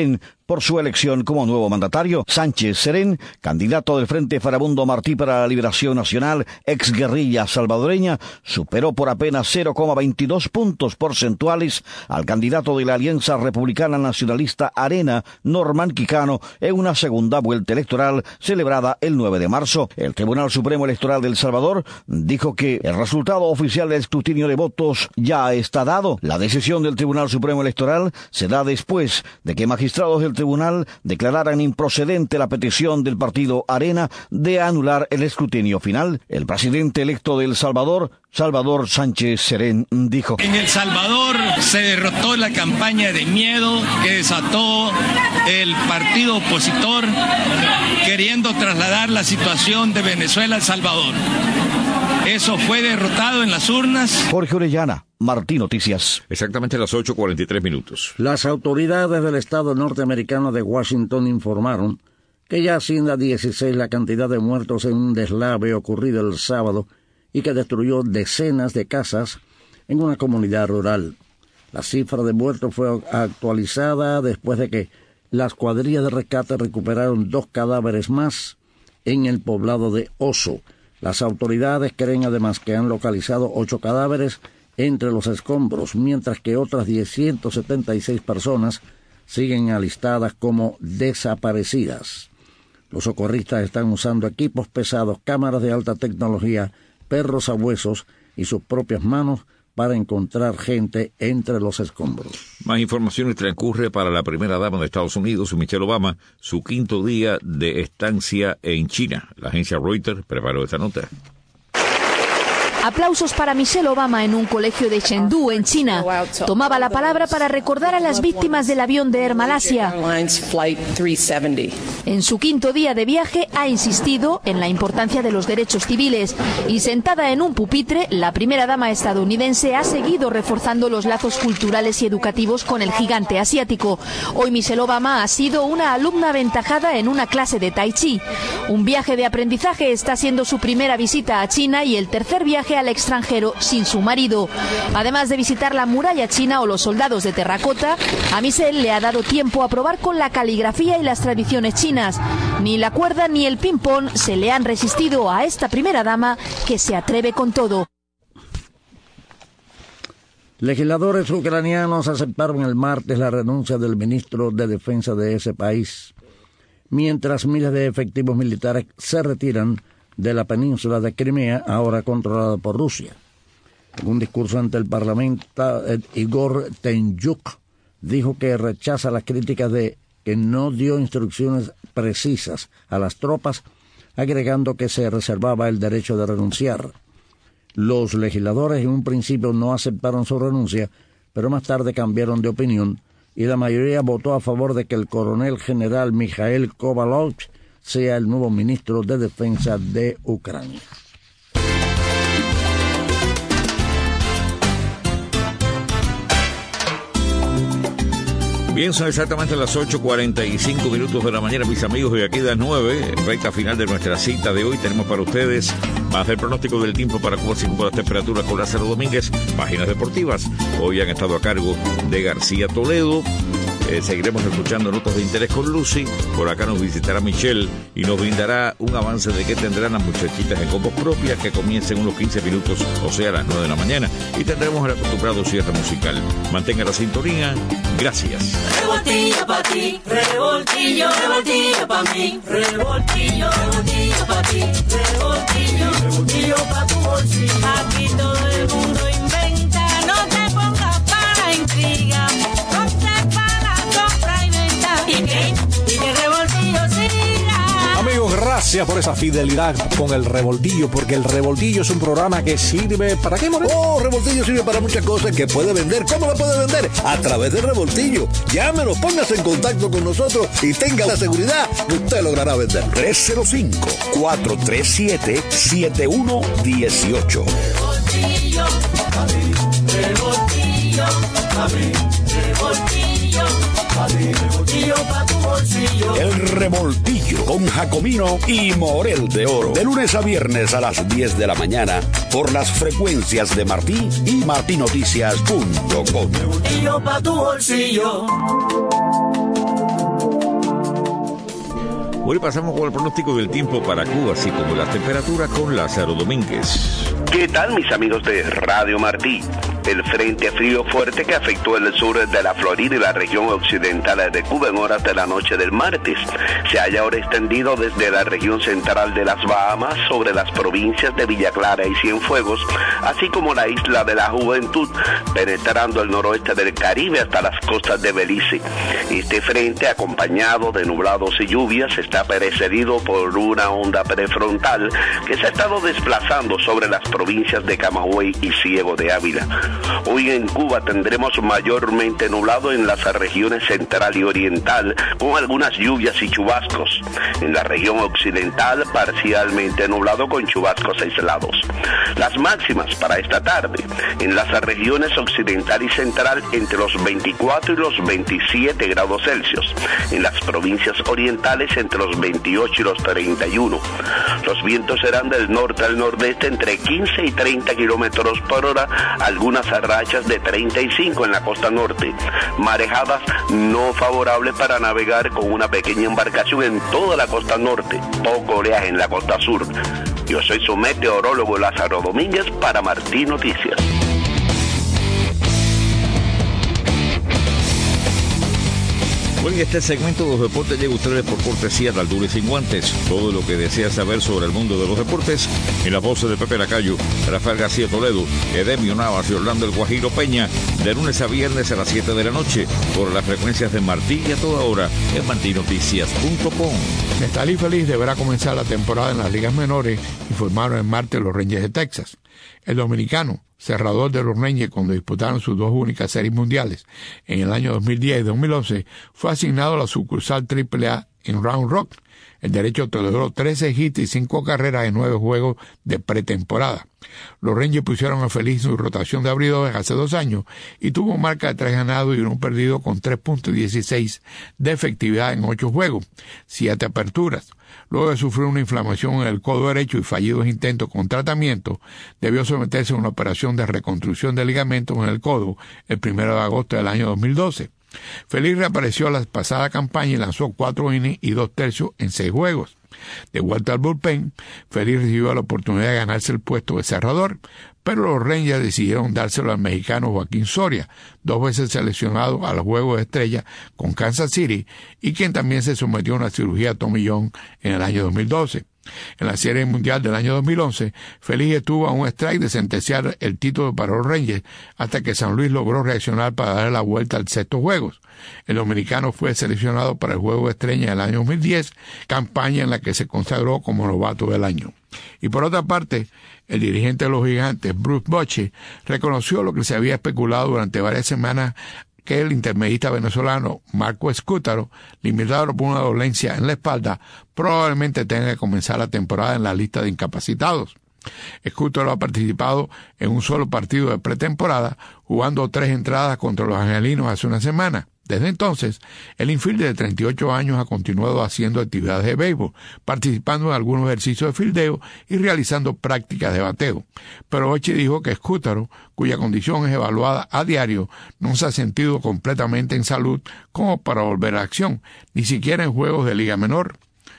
por su elección como nuevo mandatario. Sánchez Serén, candidato del Frente Farabundo Martí para la Liberación Nacional, exguerrilla salvadoreña, superó por apenas cero coma veintidós puntos porcentuales al candidato de la Alianza Republicana Nacionalista Arena, Norman Quijano, en una segunda vuelta electoral celebrada el nueve de marzo. El Tribunal Supremo Electoral de El Salvador dijo que el resultado oficial del escrutinio de votos ya está dado. La decisión del Tribunal Supremo Electoral se da después de que magistrados del tribunal declararan improcedente la petición del partido Arena de anular el escrutinio final. El presidente electo de El Salvador, Salvador Sánchez Serén, dijo: en El Salvador se derrotó la campaña de miedo que desató el partido opositor queriendo trasladar la situación de Venezuela a El Salvador. Eso fue derrotado en las urnas. Jorge Orellana, Martí Noticias. Exactamente a las ocho cuarenta y tres minutos. Las autoridades del estado norteamericano de Washington informaron que ya asciende a dieciséis la cantidad de muertos en un deslave ocurrido el sábado y que destruyó decenas de casas en una comunidad rural. La cifra de muertos fue actualizada después de que las cuadrillas de rescate recuperaron dos cadáveres más en el poblado de Oso. Las autoridades creen además que han localizado ocho cadáveres entre los escombros, mientras que otras ciento setenta y seis personas siguen alistadas como desaparecidas. Los socorristas están usando equipos pesados, cámaras de alta tecnología, perros a huesos y sus propias manos para encontrar gente entre los escombros. Más información transcurre para la primera dama de Estados Unidos, Michelle Obama, su quinto día de estancia en China. La agencia Reuters preparó esta nota. Aplausos para Michelle Obama en un colegio de Chengdu, en China. Tomaba la palabra para recordar a las víctimas del avión de Air Malasia. En su quinto día de viaje ha insistido en la importancia de los derechos civiles y sentada en un pupitre, la primera dama estadounidense ha seguido reforzando los lazos culturales y educativos con el gigante asiático. Hoy Michelle Obama ha sido una alumna aventajada en una clase de Tai Chi. Un viaje de aprendizaje está siendo su primera visita a China y el tercer viaje al extranjero sin su marido. Además de visitar la muralla china o los soldados de terracota, a Michelle le ha dado tiempo a probar con la caligrafía y las tradiciones chinas. Ni la cuerda ni el ping-pong se le han resistido a esta primera dama que se atreve con todo. Legisladores ucranianos aceptaron el martes la renuncia del ministro de Defensa de ese país, mientras miles de efectivos militares se retiran de la península de Crimea, ahora controlada por Rusia. En un discurso ante el Parlamento, Igor Tenyuk dijo que rechaza las críticas de que no dio instrucciones precisas a las tropas, agregando que se reservaba el derecho de renunciar. Los legisladores en un principio no aceptaron su renuncia, pero más tarde cambiaron de opinión y la mayoría votó a favor de que el coronel general Mikhail Kovalov sea el nuevo ministro de Defensa de Ucrania. Bien, son exactamente las ocho cuarenta y cinco minutos de la mañana, mis amigos, y aquí a las nueve, recta final de nuestra cita de hoy, tenemos para ustedes más del pronóstico del tiempo para cómo se encuentran las temperaturas con Lázaro Domínguez, páginas deportivas. Hoy han estado a cargo de García Toledo. Eh, seguiremos escuchando notas de interés con Lucy. Por acá nos visitará Michelle y nos brindará un avance de qué tendrán las muchachitas en compos propias que comiencen unos quince minutos, o sea, a las nueve de la mañana. Y tendremos el acostumbrado cierre musical. Mantenga la sintonía. Gracias. Revoltillo pa' ti, revoltillo, revoltillo pa' mí, revoltillo, revoltillo pa' ti, revoltillo, revoltillo pa' tu bolsillo. Aquí todo el mundo inventa, no te pongas para intriga, no te para compra y venta. ¿Y qué? Y que revoltillo siga. Amigos, gracias por esa fidelidad con el Revoltillo, porque el Revoltillo es un programa que sirve ¿para qué, Moreno? Oh, Revoltillo sirve para muchas cosas que puede vender. ¿Cómo lo puede vender? A través del Revoltillo. Llámenos, póngase en contacto con nosotros y tenga la seguridad que usted logrará vender. tres cero cinco, cuatro tres siete, siete uno uno ocho. Revoltillo, a mí, revoltillo, a mí, revoltillo, a mí, revoltillo pa' tu bolsillo. El Revoltillo con Jacomino y Morel de Oro. De lunes a viernes a las diez de la mañana por las frecuencias de Martí y martí noticias punto com. Revoltillo pa' tu bolsillo. Hoy pasamos con el pronóstico del tiempo para Cuba, así como las temperaturas con Lázaro Domínguez. ¿Qué tal, mis amigos de Radio Martí? El frente frío fuerte que afectó el sur de la Florida y la región occidental de Cuba en horas de la noche del martes se halla ahora extendido desde la región central de las Bahamas sobre las provincias de Villa Clara y Cienfuegos, así como la isla de la Juventud, penetrando el noroeste del Caribe hasta las costas de Belice. Este frente, acompañado de nublados y lluvias, está precedido por una onda prefrontal que se ha estado desplazando sobre las provincias de Camagüey y Ciego de Ávila. Hoy en Cuba tendremos mayormente nublado en las regiones central y oriental, con algunas lluvias y chubascos. En la región occidental, parcialmente nublado con chubascos aislados. Las máximas para esta tarde, en las regiones occidental y central, entre los veinticuatro y los veintisiete grados Celsius. En las provincias orientales, entre los veintiocho y los treinta y uno. Los vientos serán del norte al nordeste entre quince y treinta kilómetros por hora, algunas rachas de treinta y cinco en la costa norte. Marejadas no favorables para navegar con una pequeña embarcación en toda la costa norte, poco oleaje en la costa sur. Yo soy su meteorólogo Lázaro Domínguez para Martí Noticias. Bueno, y este segmento de los deportes llega a ustedes por cortesía de Altura y Sin Guantes. Todo lo que desea saber sobre el mundo de los deportes en las voces de Pepe Lacayo, Rafael García Toledo, Edemio Navas y Orlando El Guajiro Peña, de lunes a viernes a las siete de la noche, por las frecuencias de Martí y a toda hora en martí noticias punto com. Nestalí Feliz deberá comenzar la temporada en las ligas menores, informaron el martes los Rangers de Texas. El dominicano, cerrador de los Rangers cuando disputaron sus dos únicas series mundiales en el año dos mil diez y dos mil once, fue asignado a la sucursal triple A en Round Rock. El derecho toleró trece hits y cinco carreras en nueve juegos de pretemporada. Los Rangers pusieron a Feliz su rotación de abridores hace dos años y tuvo marca de tres ganados y uno perdido con tres punto dieciséis de efectividad en ocho juegos, siete aperturas. Luego de sufrir una inflamación en el codo derecho y fallidos intentos con tratamiento, debió someterse a una operación de reconstrucción de ligamentos en el codo el primero de agosto del año dos mil doce. Feliz reapareció la pasada campaña y lanzó cuatro innings y dos tercios en seis juegos. De vuelta al bullpen, Feliz recibió la oportunidad de ganarse el puesto de cerrador, pero los Rangers decidieron dárselo al mexicano Joaquín Soria, dos veces seleccionado a los Juegos de Estrella con Kansas City y quien también se sometió a una cirugía Tommy John en el año dos mil doce. En la Serie Mundial del año dos mil once, Feliz estuvo a un strike de sentenciar el título para los Rangers hasta que San Luis logró reaccionar para darle la vuelta al sexto juego. El dominicano fue seleccionado para el Juego de Estrella del año dos mil diez, campaña en la que se consagró como novato del año. Y por otra parte, el dirigente de los Gigantes, Bruce Bochy, reconoció lo que se había especulado durante varias semanas, que el intermedista venezolano Marco Escútaro, limitado por una dolencia en la espalda, probablemente tenga que comenzar la temporada en la lista de incapacitados. Escútaro ha participado en un solo partido de pretemporada, jugando tres entradas contra los angelinos hace una semana. Desde entonces, el infielder de treinta y ocho años ha continuado haciendo actividades de béisbol, participando en algunos ejercicios de fildeo y realizando prácticas de bateo. Pero Bochy dijo que Escútaro, cuya condición es evaluada a diario, no se ha sentido completamente en salud como para volver a acción, ni siquiera en juegos de liga menor.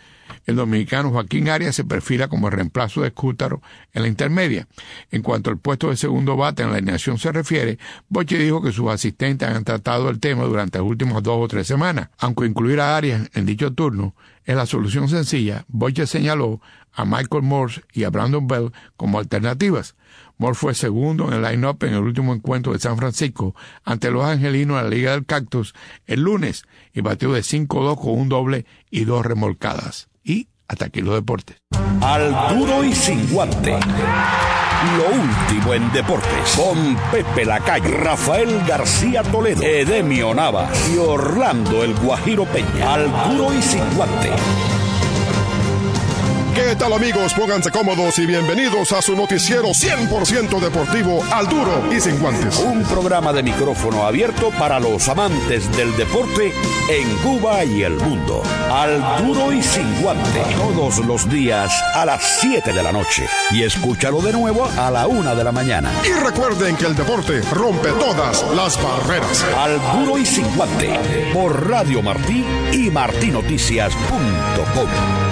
El dominicano Joaquín Arias se perfila como el reemplazo de Escútaro en la intermedia. En cuanto al puesto de segundo bate en la alineación se refiere, Bochy dijo que sus asistentes han tratado el tema durante las últimas dos o tres semanas. Aunque incluir a Arias en dicho turno es la solución sencilla, Bochy señaló a Michael Morse y a Brandon Bell como alternativas. Morse fue segundo en el line-up en el último encuentro de San Francisco ante los angelinos en la Liga del Cactus el lunes y batió de cinco dos con un doble y dos remolcadas. Y hasta aquí los deportes. Al duro y sin guante. Lo último en deportes. Con Pepe Lacayo, Rafael García Toledo, Edemio Navas y Orlando El Guajiro Peña. Al duro y sin guante. ¿Qué tal, amigos? Pónganse cómodos y bienvenidos a su noticiero cien por ciento deportivo Al Duro y Sin Guantes. Un programa de micrófono abierto para los amantes del deporte en Cuba y el mundo. Al Duro y Sin Guantes. Todos los días a las siete de la noche. Y escúchalo de nuevo a la una de la mañana. Y recuerden que el deporte rompe todas las barreras. Al Duro y Sin Guantes. Por Radio Martí y martí noticias punto com.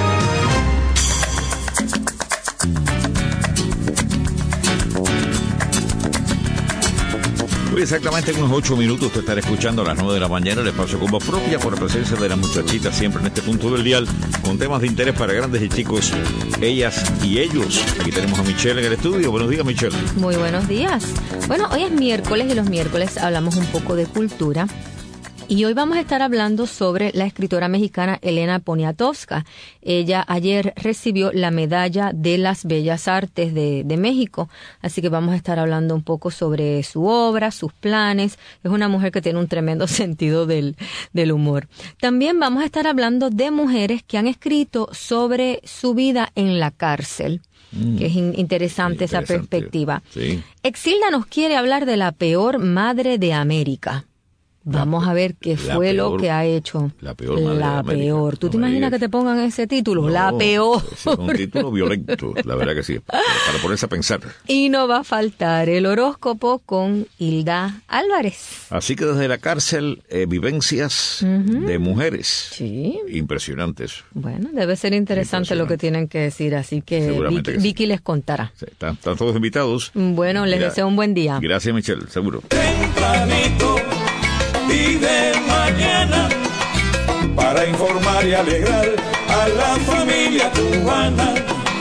Exactamente en unos ocho minutos usted estará escuchando a las nueve de la mañana el espacio con voz propia por la presencia de las muchachitas siempre en este punto del dial con temas de interés para grandes y chicos, ellas y ellos. Aquí tenemos a Michelle en el estudio. Buenos días, Michelle. Muy buenos días. Bueno, hoy es miércoles y los miércoles hablamos un poco de cultura. Y hoy vamos a estar hablando sobre la escritora mexicana Elena Poniatowska. Ella ayer recibió la medalla de las Bellas Artes de, de México, así que vamos a estar hablando un poco sobre su obra, sus planes. Es una mujer que tiene un tremendo sentido del, del humor. También vamos a estar hablando de mujeres que han escrito sobre su vida en la cárcel. Mm. Que es in- interesante, interesante esa perspectiva. Sí. Exilda nos quiere hablar de la peor madre de América. Vamos a ver qué fue peor, lo que ha hecho. La peor. Madre la de peor. ¿Tú no te imaginas que te pongan ese título? No, la peor. Es un título violento, la verdad que sí. Para, para ponerse a pensar. Y no va a faltar el horóscopo con Hilda Álvarez. Así que desde la cárcel, eh, vivencias uh-huh. de mujeres. Sí. Impresionantes. Bueno, debe ser interesante lo que tienen que decir, así que Vicky, que sí. Vicky les contará. Sí, están, están todos invitados. Bueno, les Gra- deseo un buen día. Gracias, Michelle, seguro. Tempranito y de mañana para informar y alegrar a la familia cubana.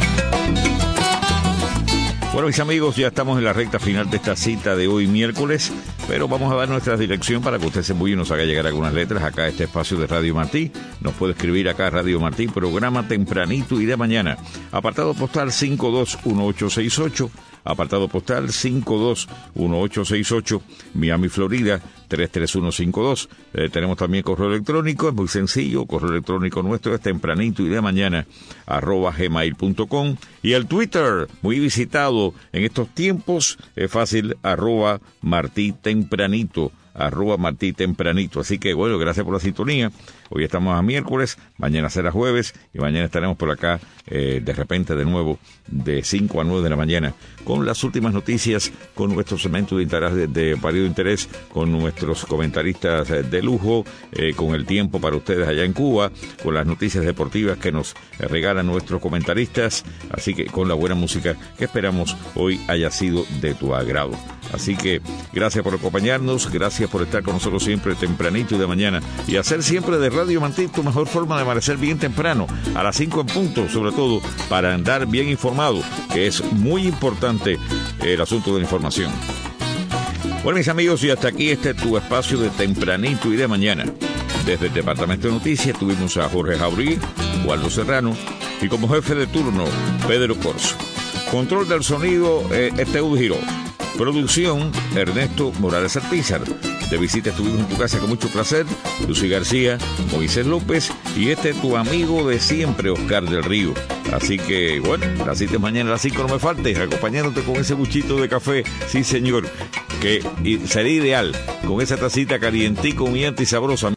Bueno, mis amigos, ya estamos en la recta final de esta cita de hoy miércoles, pero vamos a dar nuestra dirección para que usted se embulle y nos haga llegar algunas letras acá a este espacio de Radio Martí. Nos puede escribir acá a Radio Martí, programa tempranito y de mañana. Apartado postal cinco dos uno ocho seis ocho, apartado postal cinco dos uno ocho seis ocho, Miami, Florida, tres tres uno cinco dos. Eh, tenemos también correo electrónico, es muy sencillo, correo electrónico nuestro es tempranito y de mañana, arroba gmail punto com. Y el Twitter, muy visitado en estos tiempos, es fácil, arroba Martí Tempranito, arroba Martí Tempranito. Así que, bueno, gracias por la sintonía. Hoy estamos a miércoles, mañana será jueves y mañana estaremos por acá eh, de repente de nuevo de cinco a nueve de la mañana con las últimas noticias, con nuestro segmento de interés de, de variado interés, con nuestros comentaristas de lujo, eh, con el tiempo para ustedes allá en Cuba, con las noticias deportivas que nos regalan nuestros comentaristas, así que con la buena música que esperamos hoy haya sido de tu agrado. Así que gracias por acompañarnos, gracias por estar con nosotros siempre tempranito y de mañana y hacer siempre de Radio Martí tu mejor forma de amanecer bien temprano, a las cinco en punto, sobre todo para andar bien informado, que es muy importante el asunto de la información. Bueno, mis amigos, y hasta aquí este tu espacio de tempranito y de mañana. Desde el Departamento de Noticias tuvimos a Jorge Jauregui, Waldo Serrano y como jefe de turno, Pedro Corso. Control del sonido, eh, Esteu Giró. Producción, Ernesto Morales Alpizar. De visita estuvimos en tu casa con mucho placer, Lucy García, Moisés López y este tu amigo de siempre, Oscar del Río. Así que, bueno, la cita es mañana a las cinco, no me faltes, acompañándote con ese buchito de café, sí señor, que sería ideal, con esa tacita calientico, humillante y sabrosa.